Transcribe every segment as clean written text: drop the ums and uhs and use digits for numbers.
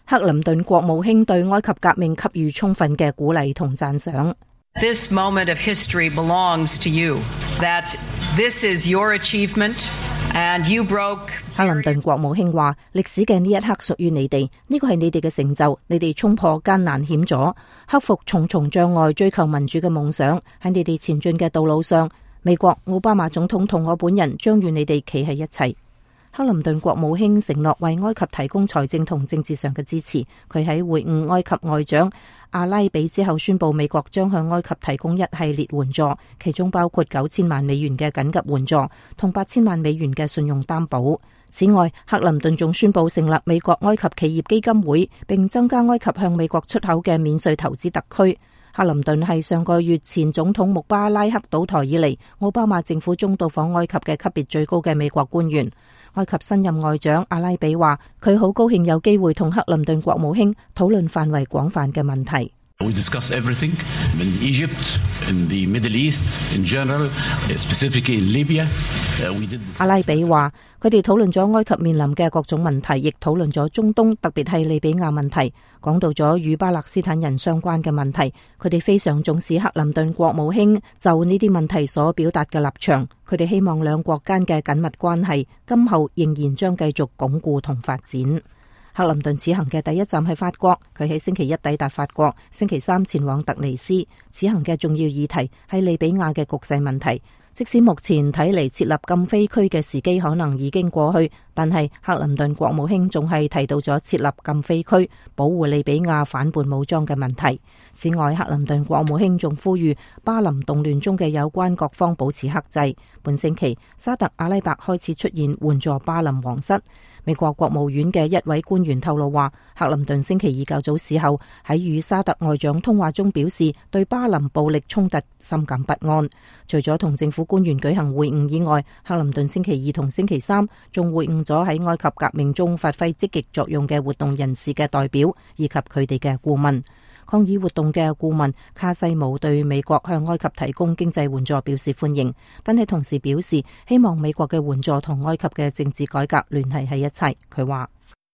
克林頓國務卿對埃及革命給予充分嘅鼓勵同讚賞。 This moment of history belongs to you. That this is your achievement, and you broke. 克林頓國務卿話：歷史嘅呢一刻屬於你哋，呢個係你哋嘅成就，你哋衝破艱難險阻，克服重重障礙，追求民主嘅夢想，喺你哋前進嘅道路上，美國奧巴馬總統同我本人將與你哋企喺一齊。克林頓國務卿承諾為埃及提供財政同政治上嘅支持。佢喺會晤埃及外長阿拉比之後宣布，美國將向埃及提供一系列援助，其中包括$9000萬嘅緊急援助同$8000萬嘅信用擔保。此外，克林頓仲宣布成立美國埃及企業基金會，並增加埃及向美國出口嘅免稅投資特區。克林頓係上個月前總統穆巴拉克倒台以嚟，奧巴馬政府中到訪埃及嘅級別最高嘅美國官員。埃及新任外長阿拉比話：佢好高興有機會同克林頓國務卿討論範圍廣泛嘅問題。 We discuss everything in Egypt, in the Middle East, in general, specifically in Libya. 阿拉比話：佢哋討論咗埃及面臨嘅各種問題，亦討論咗中東，特別係利比亞問題，講到咗與巴勒斯坦人相關嘅問題。佢哋非常重視克林頓國務卿就呢啲問題所表達嘅立場。佢哋希望兩國間嘅緊密關係今後仍然將繼續鞏固同發展。克林頓此行嘅第一站係法國，佢喺星期一抵達法國，星期三前往突尼斯。此行嘅重要議題係利比亞嘅局勢問題。即使目前睇嚟設立禁飛區嘅時機可能已經過去，但係克林頓國務卿仲係提到咗設立禁飛區，保護利比亞反叛武裝嘅問題。此外，克林頓國務卿仲呼籲巴林動亂中嘅有關各方保持克制。本星期，沙特阿拉伯開始出現援助巴林皇室。美國國務院嘅一位官員透露話，克林頓星期二較早時候喺與沙特外長通話中表示，對巴林暴力衝突深感不安。除咗同政府官員舉行會晤以外，克林頓星期二同星期三仲會晤咗喺埃及革命中發揮積極作用嘅活動人士嘅代表，以及佢哋嘅顧問。抗議活動嘅顧問卡西姆對美國向埃及提供經濟援助表示歡迎，但係同時表示希望美國嘅援助同埃及嘅政治改革聯繫喺一齊。佢話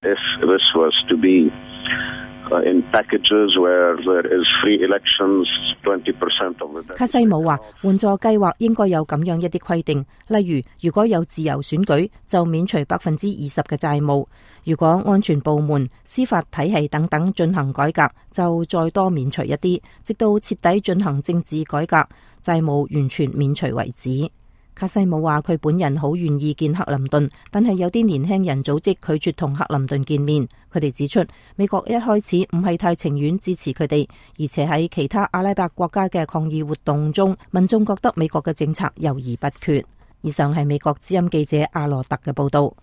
卡西姆話，援助計劃應該有咁樣一啲規定，例如如果有自由選舉，就免除20%嘅債務；如果安全部門、司法體系等等進行改革，就再多免除一啲，直到徹底進行政治改革，債務完全免除為止。卡西姆話佢本人好願意見克林頓，但係有啲年輕人組織拒絕同克林頓見面。佢哋指出，美國一開始唔係太情願支持佢哋，而且喺其他阿拉伯國家嘅抗議活動中，民眾覺得美國嘅政策猶豫不決。以上係美國之音記者阿羅特嘅報道。